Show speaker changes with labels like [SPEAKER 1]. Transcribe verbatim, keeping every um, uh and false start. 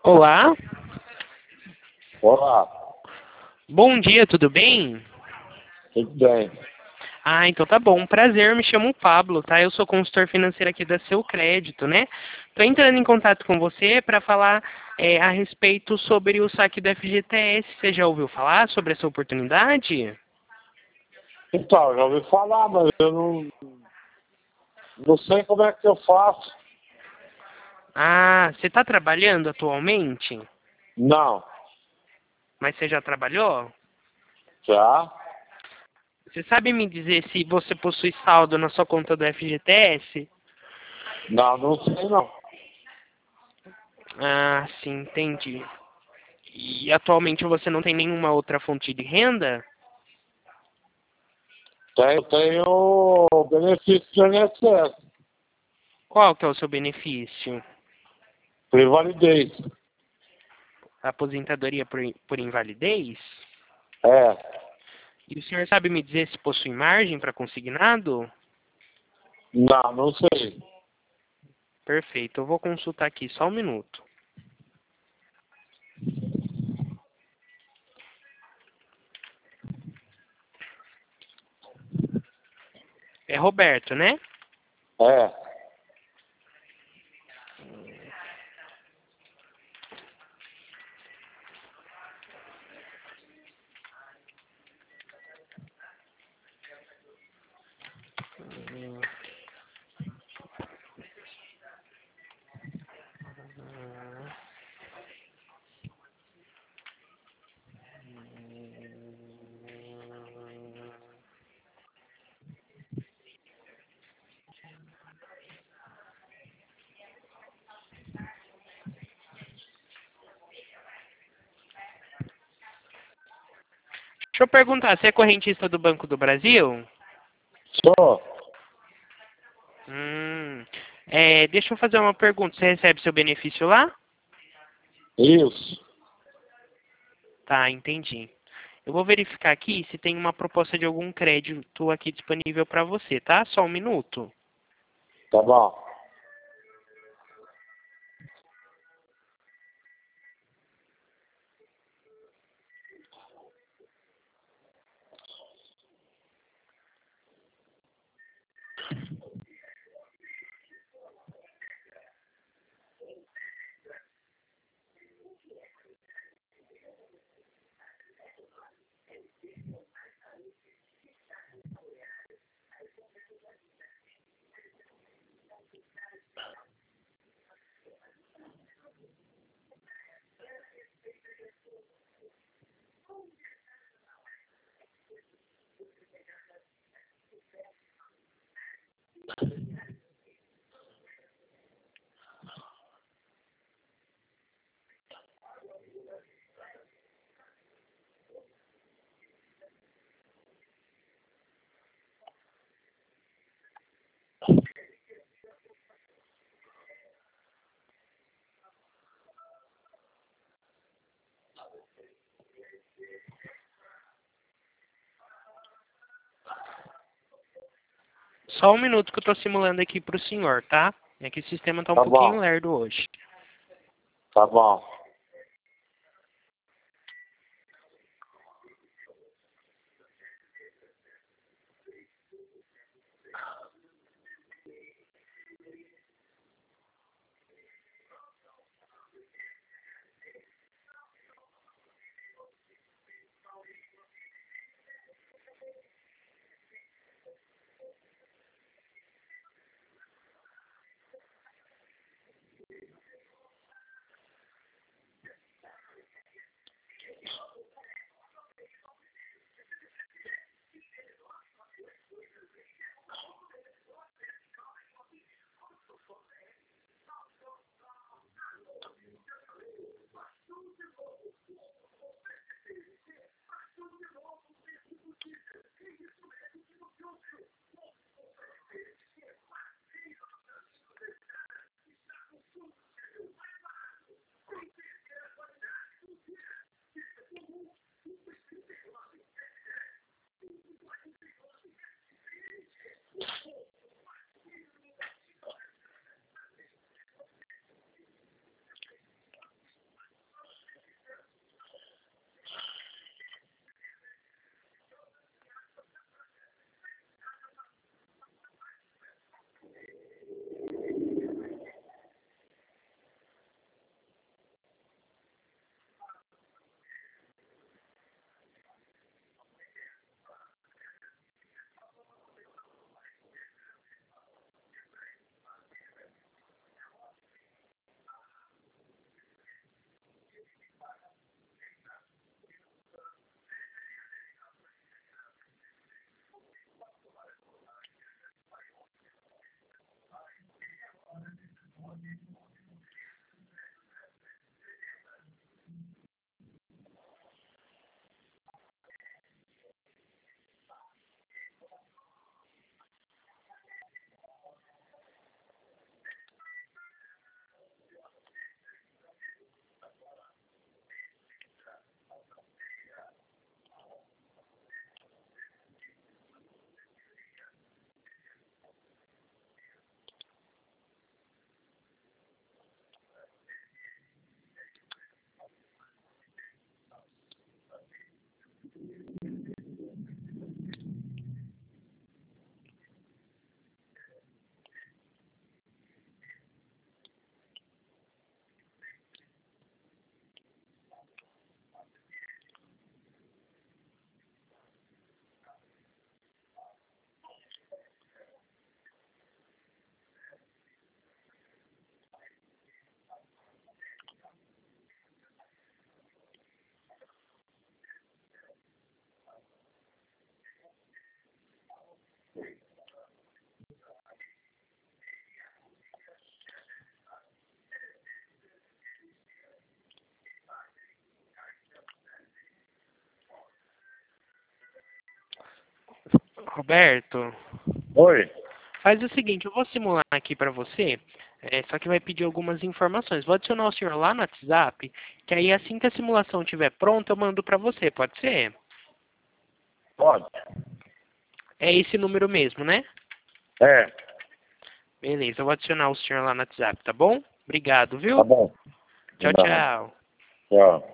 [SPEAKER 1] Olá,
[SPEAKER 2] Olá,
[SPEAKER 1] bom dia, tudo bem?
[SPEAKER 2] tudo bem?
[SPEAKER 1] Ah, então tá bom, prazer, me chamo Pablo, tá? Eu sou consultor financeiro aqui da Seu Crédito, né? Tô entrando em contato com você para falar é, a respeito sobre o saque do F G T S. Você já ouviu falar sobre essa oportunidade?
[SPEAKER 2] Então, já ouvi falar, mas eu não, não sei como é que eu faço.
[SPEAKER 1] Ah, você está trabalhando atualmente?
[SPEAKER 2] Não,
[SPEAKER 1] Mas você já trabalhou?
[SPEAKER 2] já?
[SPEAKER 1] Você sabe me dizer se você possui saldo na sua conta do F G T S?
[SPEAKER 2] Não, não sei não.
[SPEAKER 1] Ah, sim, entendi. E atualmente você não tem nenhuma outra fonte de renda?
[SPEAKER 2] Tenho, tenho o benefício do I N S S,
[SPEAKER 1] Qual que é o seu benefício?
[SPEAKER 2] invalidez.
[SPEAKER 1] Aposentadoria por, por invalidez?
[SPEAKER 2] É,
[SPEAKER 1] E o senhor sabe me dizer se possui margem para consignado?
[SPEAKER 2] não, não sei.
[SPEAKER 1] Perfeito, eu vou consultar aqui, só um minuto. É Roberto, né?
[SPEAKER 2] É,
[SPEAKER 1] Deixa eu perguntar, você é correntista do Banco do Brasil?
[SPEAKER 2] sou.
[SPEAKER 1] Hum, é, deixa eu fazer uma pergunta. Você recebe seu benefício lá?
[SPEAKER 2] Isso.
[SPEAKER 1] Tá, entendi. Eu vou verificar aqui se tem uma proposta de algum crédito aqui disponível para você, tá? Só um minuto.
[SPEAKER 2] Tá bom.
[SPEAKER 1] Só um minuto que eu estou simulando aqui para o senhor, tá? É que o sistema está um
[SPEAKER 2] Tá
[SPEAKER 1] pouquinho
[SPEAKER 2] bom.
[SPEAKER 1] lerdo hoje.
[SPEAKER 2] Tá bom.
[SPEAKER 1] Roberto,
[SPEAKER 2] Oi.
[SPEAKER 1] faz o seguinte, eu vou simular aqui para você, é, só que vai pedir algumas informações. Vou adicionar o senhor lá no WhatsApp, que aí assim que a simulação estiver pronta, eu mando para você, pode ser?
[SPEAKER 2] Pode.
[SPEAKER 1] É esse número mesmo, né?
[SPEAKER 2] É.
[SPEAKER 1] Beleza, eu vou adicionar o senhor lá no WhatsApp, tá bom? Obrigado,
[SPEAKER 2] Tá
[SPEAKER 1] viu?
[SPEAKER 2] bom.
[SPEAKER 1] Tchau,
[SPEAKER 2] Não.
[SPEAKER 1] tchau.
[SPEAKER 2] Tchau.